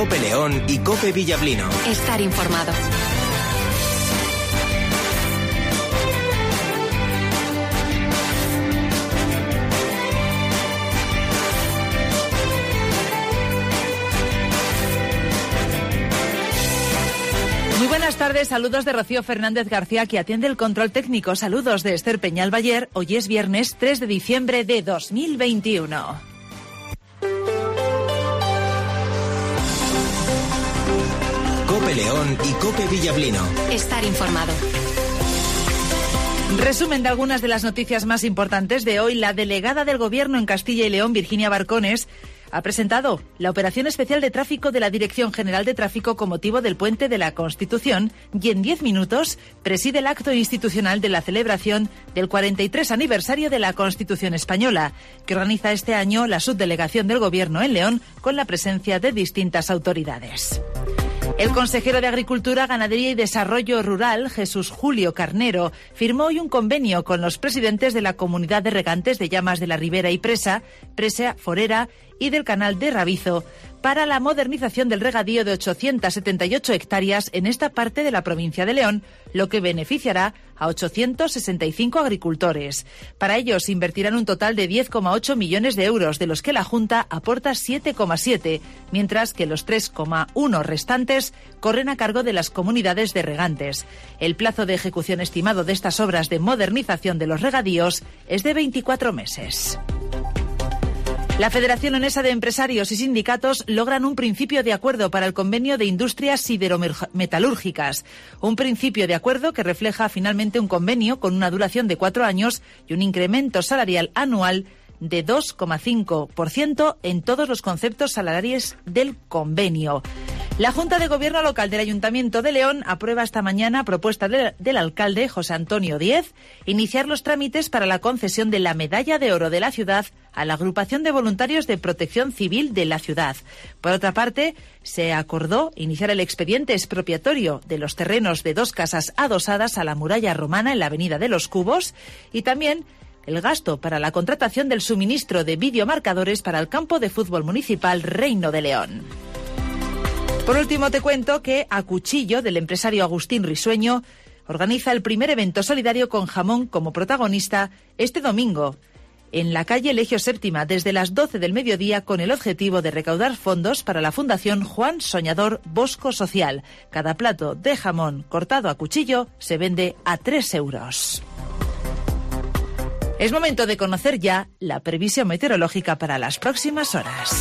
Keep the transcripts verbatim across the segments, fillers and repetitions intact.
COPE León y COPE Villablino. Estar informado. Muy buenas tardes, saludos de Rocío Fernández García, que atiende el control técnico. Saludos de Esther Peñal Bayer. Hoy es viernes tres de diciembre de dos mil veintiuno. COPE León y COPE Villablino. Estar informado. Resumen de algunas de las noticias más importantes de hoy. La delegada del Gobierno en Castilla y León, Virginia Barcones, ha presentado la operación especial de tráfico de la Dirección General de Tráfico con motivo del Puente de la Constitución y en diez minutos preside el acto institucional de la celebración del cuarenta y tres aniversario de la Constitución Española, que organiza este año la subdelegación del Gobierno en León con la presencia de distintas autoridades. El consejero de Agricultura, Ganadería y Desarrollo Rural, Jesús Julio Carnero, firmó hoy un convenio con los presidentes de la Comunidad de Regantes de Llamas de la Ribera y Presa, Presa Forera y del Canal de Rabizo, para la modernización del regadío de ochocientas setenta y ocho hectáreas en esta parte de la provincia de León, lo que beneficiará a ochocientos sesenta y cinco agricultores. Para ellos invertirán un total de diez coma ocho millones de euros, de los que la Junta aporta siete coma siete, mientras que los tres coma uno restantes corren a cargo de las comunidades de regantes. El plazo de ejecución estimado de estas obras de modernización de los regadíos es de veinticuatro meses. La Federación Leonesa de Empresarios y Sindicatos logran un principio de acuerdo para el convenio de industrias siderometalúrgicas. Un principio de acuerdo que refleja finalmente un convenio con una duración de cuatro años y un incremento salarial anual de dos coma cinco por ciento en todos los conceptos salariales del convenio. La Junta de Gobierno Local del Ayuntamiento de León aprueba esta mañana, a propuesta de, del alcalde José Antonio Díez, iniciar los trámites para la concesión de la Medalla de Oro de la ciudad a la Agrupación de Voluntarios de Protección Civil de la ciudad. Por otra parte, se acordó iniciar el expediente expropiatorio de los terrenos de dos casas adosadas a la muralla romana en la Avenida de los Cubos y también el gasto para la contratación del suministro de videomarcadores para el campo de fútbol municipal Reino de León. Por último, te cuento que A Cuchillo, del empresario Agustín Risueño, organiza el primer evento solidario con jamón como protagonista este domingo en la calle Elegio Séptima desde las doce del mediodía, con el objetivo de recaudar fondos para la Fundación Juan Soñador Bosco Social. Cada plato de jamón cortado a cuchillo se vende a tres euros. Es momento de conocer ya la previsión meteorológica para las próximas horas.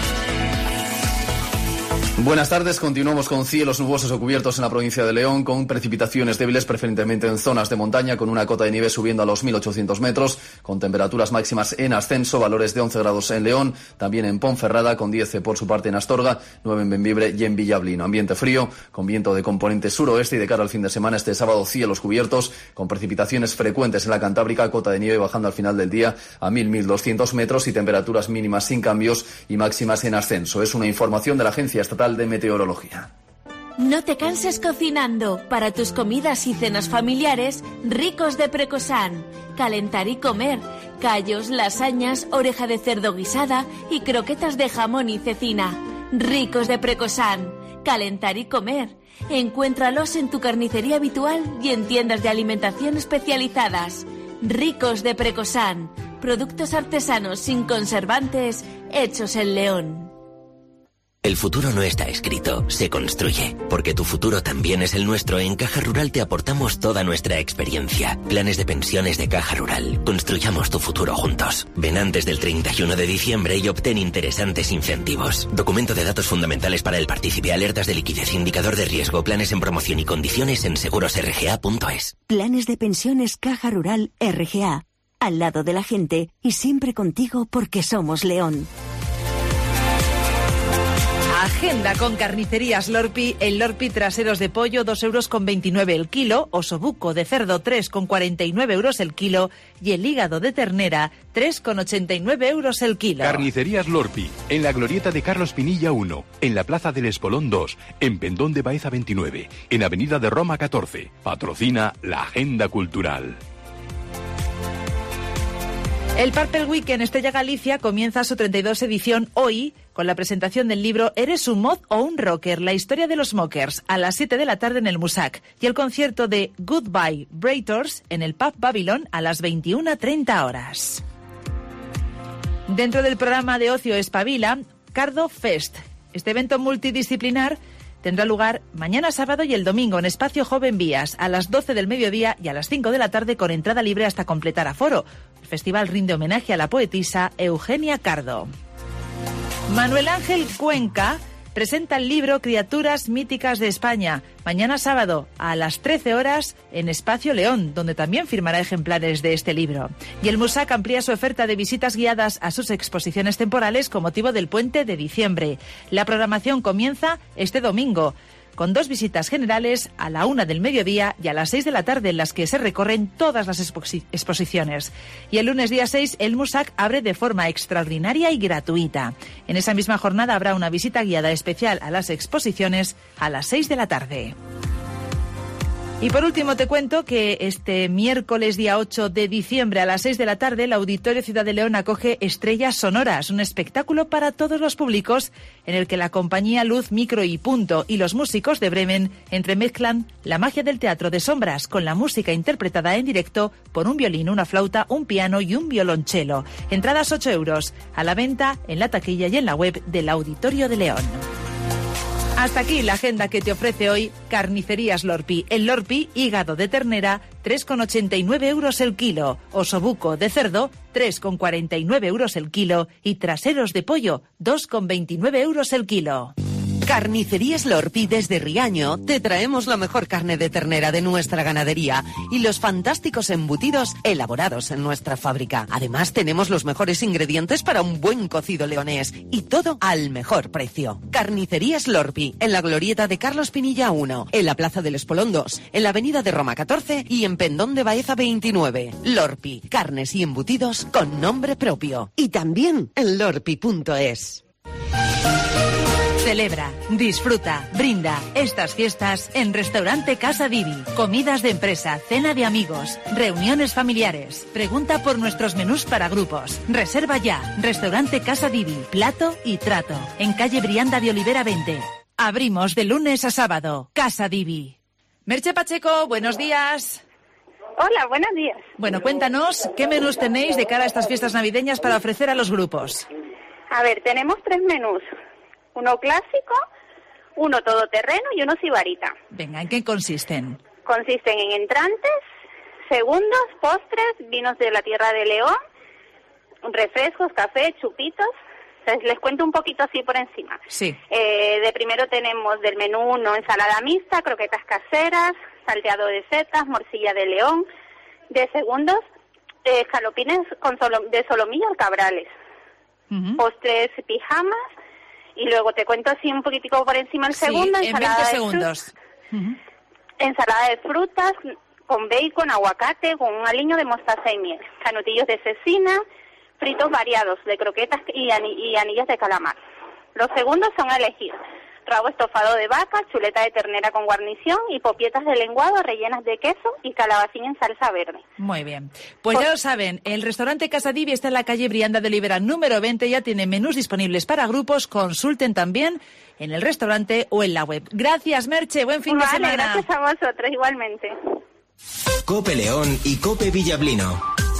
Buenas tardes, continuamos con cielos nubosos o cubiertos en la provincia de León, con precipitaciones débiles preferentemente en zonas de montaña, con una cota de nieve subiendo a los mil ochocientos metros, con temperaturas máximas en ascenso, valores de once grados en León, también en Ponferrada, con diez por su parte en Astorga, nueve en Bembibre y en Villablino. Ambiente frío, con viento de componente suroeste, y de cara al fin de semana este sábado cielos cubiertos, con precipitaciones frecuentes en la Cantábrica, cota de nieve bajando al final del día a mil a mil doscientos metros y temperaturas mínimas sin cambios y máximas en ascenso. Es una información de la Agencia Estatal de Meteorología. No te canses cocinando. Para tus comidas y cenas familiares, Ricos de Precosán. Calentar y comer. Callos, lasañas, oreja de cerdo guisada y croquetas de jamón y cecina. Ricos de Precosán. Calentar y comer. Encuéntralos en tu carnicería habitual y en tiendas de alimentación especializadas. Ricos de Precosán. Productos artesanos sin conservantes, hechos en León. El futuro no está escrito, se construye. Porque tu futuro también es el nuestro, en Caja Rural te aportamos toda nuestra experiencia. Planes de pensiones de Caja Rural. Construyamos tu futuro juntos. Ven antes del treinta y uno de diciembre y obtén interesantes incentivos. Documento de datos fundamentales para el partícipe, alertas de liquidez, indicador de riesgo, planes en promoción y condiciones en seguros r g a punto es. Planes de pensiones Caja Rural R G A. Al lado de la gente y siempre contigo, porque somos León. Agenda con Carnicerías Lorpi. El Lorpi traseros de pollo dos euros con veintinueve el kilo, osobuco de cerdo tres con cuarenta y nueve euros el kilo y el hígado de ternera tres con ochenta y nueve euros el kilo. Carnicerías Lorpi, en la glorieta de Carlos Pinilla uno, en la Plaza del Espolón dos, en Pendón de Baeza veintinueve, en Avenida de Roma catorce. Patrocina la Agenda Cultural. El Purple Week en Estella Galicia comienza su treinta y dos edición hoy con la presentación del libro ¿Eres un mod o un rocker? La historia de los mockers a las siete de la tarde en el Musac y el concierto de Goodbye Breitors en el Pub Babylon a las veintiuna treinta horas. Dentro del programa de ocio Espabila, Cardo Fest. Este evento multidisciplinar tendrá lugar mañana sábado y el domingo en Espacio Joven Vías a las doce del mediodía y a las cinco de la tarde con entrada libre hasta completar aforo. El festival rinde homenaje a la poetisa Eugenia Cardo. Manuel Ángel Cuenca presenta el libro Criaturas míticas de España, mañana sábado a las trece horas en Espacio León, donde también firmará ejemplares de este libro. Y el Musac amplía su oferta de visitas guiadas a sus exposiciones temporales con motivo del puente de diciembre. La programación comienza este domingo, con dos visitas generales a la una del mediodía y a las seis de la tarde, en las que se recorren todas las exposi- exposiciones. Y el lunes día seis, el Musac abre de forma extraordinaria y gratuita. En esa misma jornada habrá una visita guiada especial a las exposiciones a las seis de la tarde. Y por último te cuento que este miércoles día ocho de diciembre a las seis de la tarde el Auditorio Ciudad de León acoge Estrellas Sonoras, un espectáculo para todos los públicos en el que la compañía Luz, Micro y Punto y los músicos de Bremen entremezclan la magia del teatro de sombras con la música interpretada en directo por un violín, una flauta, un piano y un violonchelo. Entradas ocho euros, a la venta en la taquilla y en la web del Auditorio de León. Hasta aquí la agenda que te ofrece hoy Carnicerías Lorpi. El Lorpi, hígado de ternera, tres con ochenta y nueve euros el kilo. Osobuco de cerdo, tres con cuarenta y nueve euros el kilo. Y traseros de pollo, dos con veintinueve euros el kilo. Carnicerías Lorpi desde Riaño te traemos la mejor carne de ternera de nuestra ganadería y los fantásticos embutidos elaborados en nuestra fábrica. Además tenemos los mejores ingredientes para un buen cocido leonés y todo al mejor precio. Carnicerías Lorpi en la glorieta de Carlos Pinilla uno, en la Plaza del Espolón dos, en la Avenida de Roma catorce y en Pendón de Baeza veintinueve. Lorpi, carnes y embutidos con nombre propio. Y también en lorpi punto es. Celebra, disfruta, brinda estas fiestas en Restaurante Casa Divi. Comidas de empresa, cena de amigos, reuniones familiares. Pregunta por nuestros menús para grupos. Reserva ya. Restaurante Casa Divi, plato y trato. En calle Brianda de Olivera veinte. Abrimos de lunes a sábado. Casa Divi. Merche Pacheco, buenos días. Hola, buenos días. Bueno, cuéntanos qué menús tenéis de cara a estas fiestas navideñas para ofrecer a los grupos. A ver, tenemos tres menús. Uno clásico, uno todoterreno y uno sibarita. Venga, ¿en qué consisten? Consisten en entrantes, segundos, postres, vinos de la tierra de León, refrescos, café, chupitos. Les cuento un poquito así por encima. Sí. Eh, de primero tenemos del menú uno ensalada mixta, croquetas caseras, salteado de setas, morcilla de león. De segundos, eh, escalopines con solo, de solomillo al cabrales. Uh-huh. Postres, pijamas. Y luego te cuento así un poquitico por encima el segundo. Sí, en veinte segundos. Uh-huh. Ensalada de frutas con bacon, aguacate, con un aliño de mostaza y miel. Canutillos de cecina, fritos variados de croquetas y, ani- y anillas de calamar. Los segundos son a elegir. Rabo estofado de vaca, chuleta de ternera con guarnición y popietas de lenguado rellenas de queso y calabacín en salsa verde. Muy bien. Pues ya lo saben, el restaurante Casa Divi está en la calle Brianda de Olivera número veinte, ya tiene menús disponibles para grupos, consulten también en el restaurante o en la web. Gracias, Merche, buen fin vale, de semana. Gracias a vosotros, igualmente. Cope León y Cope Villablino.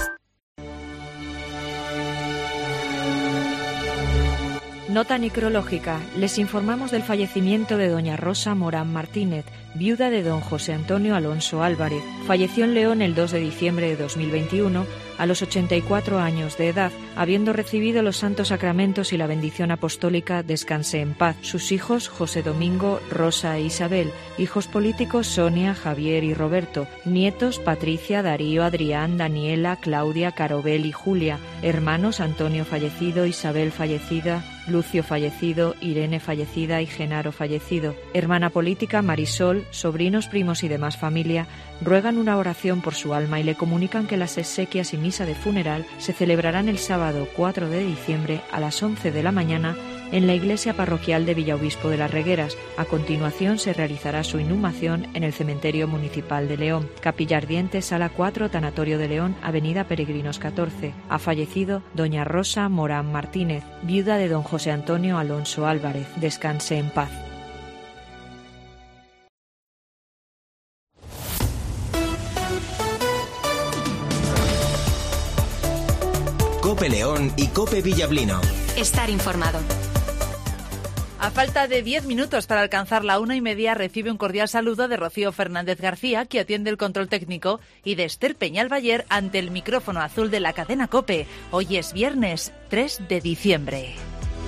Nota necrológica. Les informamos del fallecimiento de doña Rosa Morán Martínez, viuda de don José Antonio Alonso Álvarez. Falleció en León el dos de diciembre de dos mil veintiuno a los ochenta y cuatro años de edad, habiendo recibido los santos sacramentos y la bendición apostólica. Descanse en paz. Sus hijos, José Domingo, Rosa e Isabel. Hijos políticos, Sonia, Javier y Roberto. Nietos, Patricia, Darío, Adrián, Daniela, Claudia, Carobel y Julia. Hermanos, Antonio fallecido, Isabel fallecida, Lucio fallecido, Irene fallecida y Genaro fallecido. Hermana política, Marisol. Sobrinos, primos y demás familia ruegan una oración por su alma y le comunican que las exequias y misa de funeral se celebrarán el sábado cuatro de diciembre a las once de la mañana en la iglesia parroquial de Villaobispo de las Regueras. A continuación se realizará su inhumación en el cementerio municipal de León. Capilla Ardiente, sala cuatro, Tanatorio de León, avenida Peregrinos catorce. Ha fallecido doña Rosa Morán Martínez, viuda de don José Antonio Alonso Álvarez. Descanse en paz. Cope León y Cope Villablino. Estar informado. A falta de diez minutos para alcanzar la una y media, recibe un cordial saludo de Rocío Fernández García, que atiende el control técnico, y de Esther Peñalbayer ante el micrófono azul de la cadena COPE. Hoy es viernes tres de diciembre.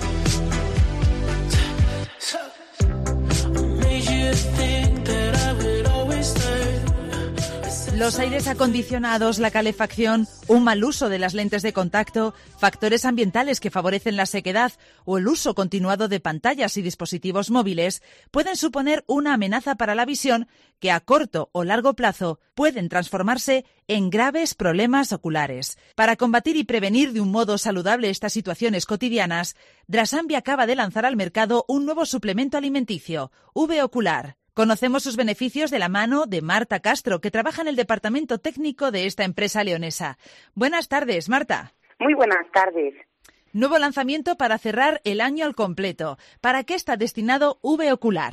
Los aires acondicionados, la calefacción, un mal uso de las lentes de contacto, factores ambientales que favorecen la sequedad o el uso continuado de pantallas y dispositivos móviles pueden suponer una amenaza para la visión que a corto o largo plazo pueden transformarse en graves problemas oculares. Para combatir y prevenir de un modo saludable estas situaciones cotidianas, Drasambi acaba de lanzar al mercado un nuevo suplemento alimenticio, V Ocular. Conocemos sus beneficios de la mano de Marta Castro, que trabaja en el departamento técnico de esta empresa leonesa. Buenas tardes, Marta. Muy buenas tardes. Nuevo lanzamiento para cerrar el año al completo. ¿Para qué está destinado V Ocular?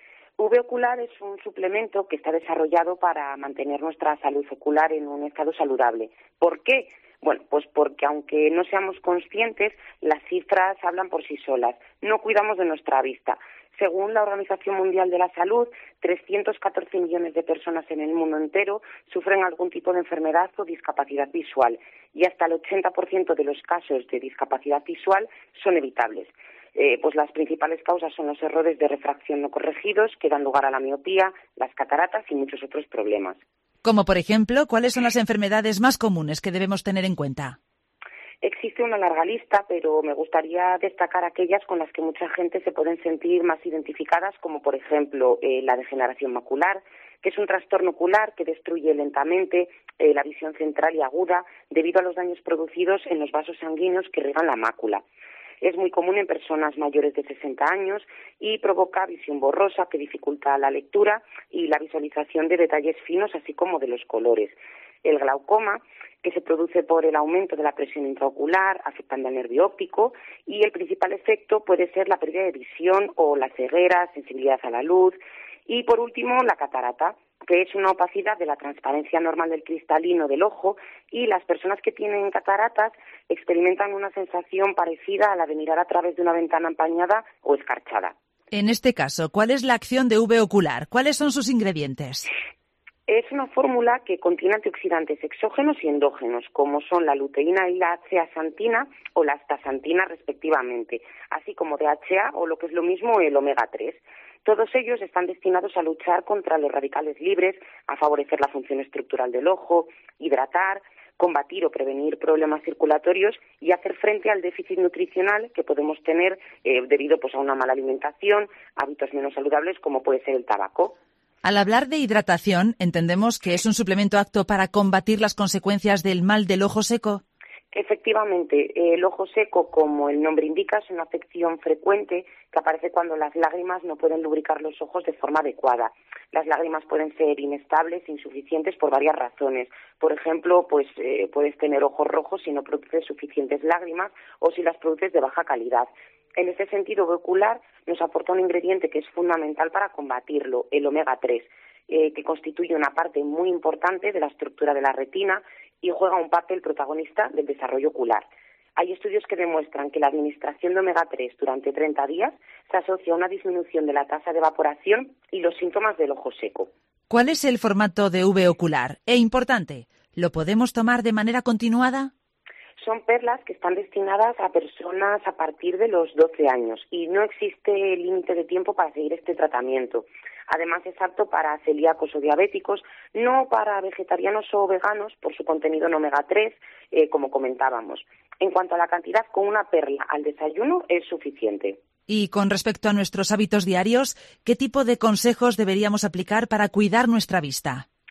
V Ocular es un suplemento que está desarrollado para mantener nuestra salud ocular en un estado saludable. ¿Por qué? Bueno, pues porque aunque no seamos conscientes, las cifras hablan por sí solas. No cuidamos de nuestra vista. Según la Organización Mundial de la Salud, trescientos catorce millones de personas en el mundo entero sufren algún tipo de enfermedad o discapacidad visual y hasta el ochenta por ciento de los casos de discapacidad visual son evitables. Eh, pues las principales causas son los errores de refracción no corregidos que dan lugar a la miopía, las cataratas y muchos otros problemas. Como por ejemplo, ¿cuáles son las enfermedades más comunes que debemos tener en cuenta? Existe una larga lista, pero me gustaría destacar aquellas con las que mucha gente se pueden sentir más identificadas, como por ejemplo eh, la degeneración macular, que es un trastorno ocular que destruye lentamente eh, la visión central y aguda debido a los daños producidos en los vasos sanguíneos que irrigan la mácula. Es muy común en personas mayores de sesenta años y provoca visión borrosa que dificulta la lectura y la visualización de detalles finos, así como de los colores. El glaucoma, que se produce por el aumento de la presión intraocular, afectando al nervio óptico, y el principal efecto puede ser la pérdida de visión o la ceguera, sensibilidad a la luz, y por último la catarata, que es una opacidad de la transparencia normal del cristalino del ojo, y las personas que tienen cataratas experimentan una sensación parecida a la de mirar a través de una ventana empañada o escarchada. En este caso, ¿cuál es la acción de V Ocular? ¿Cuáles son sus ingredientes? Es una fórmula que contiene antioxidantes exógenos y endógenos, como son la luteína y la zeaxantina o la astaxantina respectivamente, así como D H A o lo que es lo mismo el omega tres. Todos ellos están destinados a luchar contra los radicales libres, a favorecer la función estructural del ojo, hidratar, combatir o prevenir problemas circulatorios y hacer frente al déficit nutricional que podemos tener eh, debido pues, a una mala alimentación, hábitos menos saludables como puede ser el tabaco. Al hablar de hidratación, ¿entendemos que es un suplemento apto para combatir las consecuencias del mal del ojo seco? Efectivamente, el ojo seco, como el nombre indica, es una afección frecuente que aparece cuando las lágrimas no pueden lubricar los ojos de forma adecuada. Las lágrimas pueden ser inestables, insuficientes por varias razones. Por ejemplo, pues eh, puedes tener ojos rojos si no produces suficientes lágrimas o si las produces de baja calidad. En este sentido, V Ocular nos aporta un ingrediente que es fundamental para combatirlo, el omega tres, eh, que constituye una parte muy importante de la estructura de la retina y juega un papel protagonista del desarrollo ocular. Hay estudios que demuestran que la administración de omega tres durante treinta días se asocia a una disminución de la tasa de evaporación y los síntomas del ojo seco. ¿Cuál es el formato de V Ocular? E importante, ¿lo podemos tomar de manera continuada? Son perlas que están destinadas a personas a partir de los doce años y no existe límite de tiempo para seguir este tratamiento. Además, es apto para celíacos o diabéticos, no para vegetarianos o veganos por su contenido en omega tres, eh, como comentábamos. En cuanto a la cantidad, con una perla al desayuno es suficiente. Y con respecto a nuestros hábitos diarios, ¿qué tipo de consejos deberíamos aplicar para cuidar nuestra vista?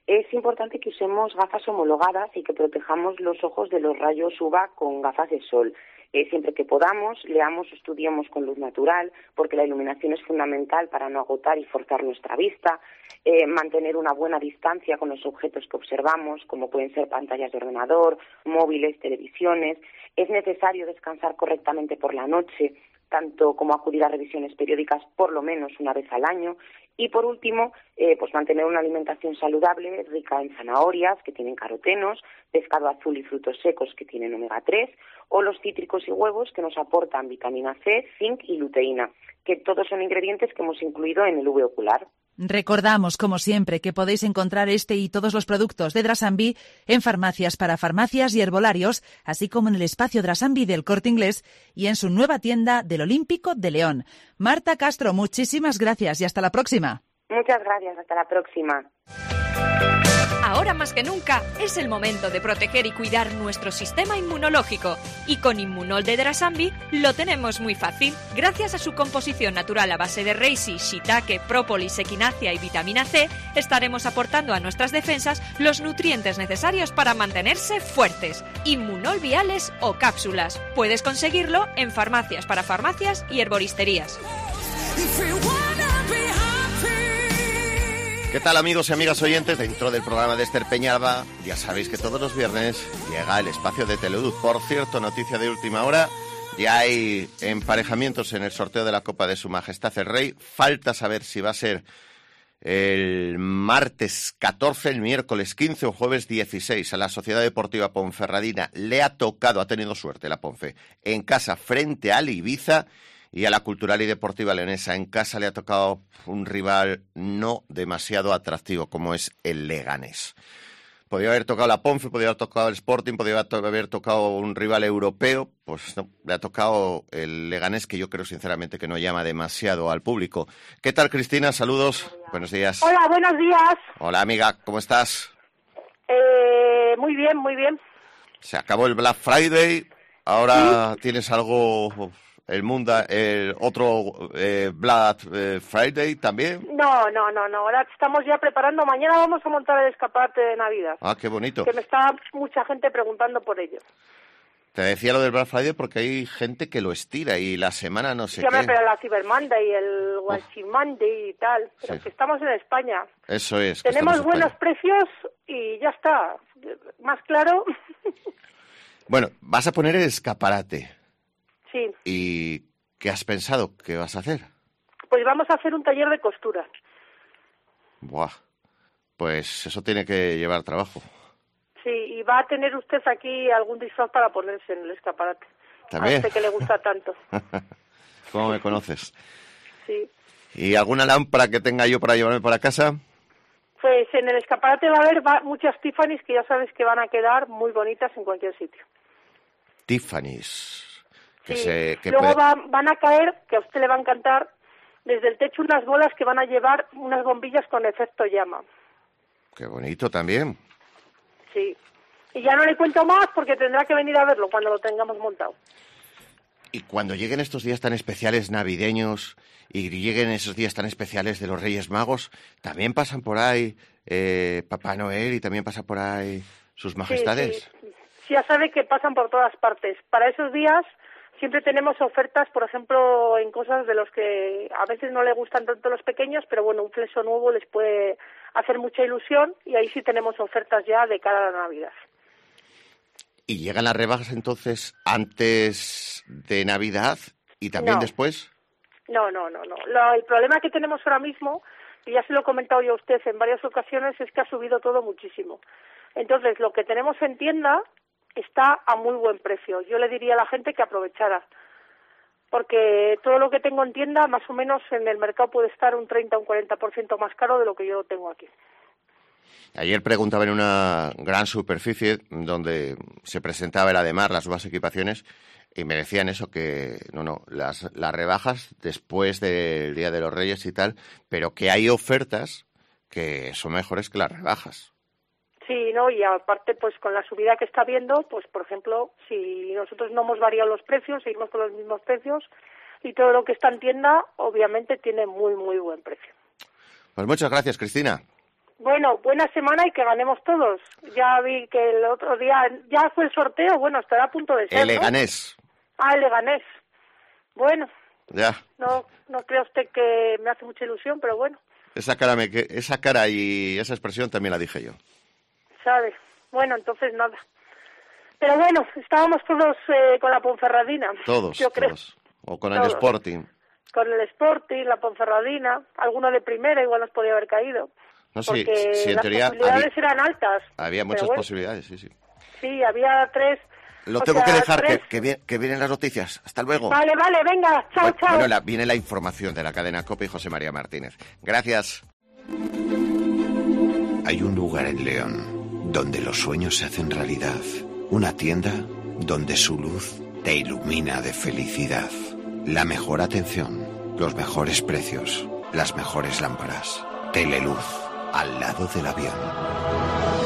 Es importante que usemos gafas homologadas y que protejamos los ojos de los rayos U V A con gafas de sol. Eh, siempre que podamos, leamos o estudiemos con luz natural, porque la iluminación es fundamental para no agotar y forzar nuestra vista. Eh, mantener una buena distancia con los objetos que observamos, como pueden ser pantallas de ordenador, móviles, televisiones. Es necesario descansar correctamente por la noche, tanto como acudir a revisiones periódicas por lo menos una vez al año. Y por último, eh, pues mantener una alimentación saludable, rica en zanahorias, que tienen carotenos, pescado azul y frutos secos, que tienen omega tres, o los cítricos y huevos, que nos aportan vitamina C, zinc y luteína, que todos son ingredientes que hemos incluido en el U V ocular. Recordamos, como siempre, que podéis encontrar este y todos los productos de Drasambi en farmacias para farmacias y herbolarios, así como en el espacio Drasambi del Corte Inglés y en su nueva tienda del Olímpico de León. Marta Castro, muchísimas gracias y hasta la próxima. Muchas gracias, hasta la próxima. Ahora más que nunca es el momento de proteger y cuidar nuestro sistema inmunológico. Y con Inmunol de Drasambi lo tenemos muy fácil. Gracias a su composición natural a base de reishi, shiitake, própolis, equinacia y vitamina C, estaremos aportando a nuestras defensas los nutrientes necesarios para mantenerse fuertes. Inmunol viales o cápsulas. Puedes conseguirlo en farmacias para farmacias y herboristerías. ¿Qué tal, amigos y amigas oyentes? Dentro del programa de Esther Peñalba, ya sabéis que todos los viernes llega el espacio de Teleluz. Por cierto, noticia de última hora, ya hay emparejamientos en el sorteo de la Copa de Su Majestad el Rey. Falta saber si va a ser el martes catorce, el miércoles quince o jueves dieciséis. A la Sociedad Deportiva Ponferradina le ha tocado, ha tenido suerte la Ponfe, en casa frente al Ibiza. Y a la Cultural y Deportiva Leonesa en casa le ha tocado un rival no demasiado atractivo, como es el Leganés. Podría haber tocado la Ponfe, podría haber tocado el Sporting, podría haber tocado un rival europeo. Pues no, le ha tocado el Leganés, que yo creo sinceramente que no llama demasiado al público. ¿Qué tal, Cristina? Saludos. Buenos días. Hola, buenos días. Hola, amiga. ¿Cómo estás? Eh, muy bien, muy bien. Se acabó el Black Friday. Ahora ¿Sí? tienes algo... el mundo, el otro eh, Black eh, Friday también. No, no, no, no. Ahora estamos ya preparando. Mañana vamos a montar el escaparate de Navidad. Ah, qué bonito. Que me está mucha gente preguntando por ello. Te decía lo del Black Friday porque hay gente que lo estira y la semana no sé sí, qué. Sí, pero la Cyber Monday, el Washing Monday y tal. Pero sí. que estamos en España. Eso es. Tenemos buenos precios y ya está. Más claro. Bueno, vas a poner el escaparate. Sí. ¿Y qué has pensado? ¿Qué vas a hacer? Pues vamos a hacer un taller de costura. Buah, pues eso tiene que llevar trabajo. Sí, y va a tener usted aquí algún disfraz para ponerse en el escaparate. ¿También? A usted que le gusta tanto. ¿Cómo me conoces? Sí. ¿Y alguna lámpara que tenga yo para llevarme para casa? Pues en el escaparate va a haber va, muchas Tiffany's que ya sabes que van a quedar muy bonitas en cualquier sitio. Tiffany's. Que sí. se, que Luego puede... va, van a caer, que a usted le va a encantar, desde el techo unas bolas que van a llevar unas bombillas con efecto llama. Qué bonito también. Sí. Y ya no le cuento más porque tendrá que venir a verlo cuando lo tengamos montado. Y cuando lleguen estos días tan especiales navideños y lleguen esos días tan especiales de los Reyes Magos, también pasan por ahí eh, Papá Noel y también pasa por ahí sus majestades. Sí, sí. Sí, ya sabe que pasan por todas partes. Para esos días siempre tenemos ofertas, por ejemplo, en cosas de los que a veces no le gustan tanto los pequeños, pero bueno, un fleso nuevo les puede hacer mucha ilusión y ahí sí tenemos ofertas ya de cara a la Navidad. ¿Y llegan las rebajas entonces antes de Navidad y también no. después? No, no, no, no. Lo, el problema que tenemos ahora mismo, y ya se lo he comentado yo a usted en varias ocasiones, es que ha subido todo muchísimo. Entonces, lo que tenemos en tienda está a muy buen precio. Yo le diría a la gente que aprovechara, porque todo lo que tengo en tienda, más o menos en el mercado puede estar un treinta o un cuarenta por ciento más caro de lo que yo tengo aquí. Ayer preguntaba en una gran superficie donde se presentaba el Ademar, las nuevas equipaciones, y me decían eso, que no, no, las, las rebajas después del Día de los Reyes y tal, pero que hay ofertas que son mejores que las rebajas. Sí, no, y aparte, pues con la subida que está habiendo, pues por ejemplo, si nosotros no hemos variado los precios, seguimos con los mismos precios, y todo lo que está en tienda, obviamente, tiene muy, muy buen precio. Pues muchas gracias, Cristina. Bueno, buena semana y que ganemos todos. Ya vi que el otro día, ya fue el sorteo, bueno, estará a punto de ser, El ¿no? Leganés. Ah, el Leganés. Bueno, Ya. no no creo usted que me hace mucha ilusión, pero bueno, Esa cara, me, que- esa cara y esa expresión también la dije yo. sabe. Bueno, entonces nada. Pero bueno, estábamos todos eh, con la Ponferradina. Todos, Yo creo. todos. O con el Todos. Sporting. Con el Sporting, la Ponferradina, alguno de primera igual nos podía haber caído. No, sí, porque sí, en las teoría posibilidades había, eran altas. había Pero muchas bueno, posibilidades, sí, sí. Sí, había tres. Lo o tengo sea, que dejar, que, tres. que, vi- que vienen las noticias. Hasta luego. Vale, vale, venga, chao, Bueno, chao. bueno, la- viene la información de la cadena COPE y José María Martínez. Gracias. Hay un lugar en León donde los sueños se hacen realidad. Una tienda donde su luz te ilumina de felicidad. La mejor atención, los mejores precios, las mejores lámparas. Teleluz, al lado del avión.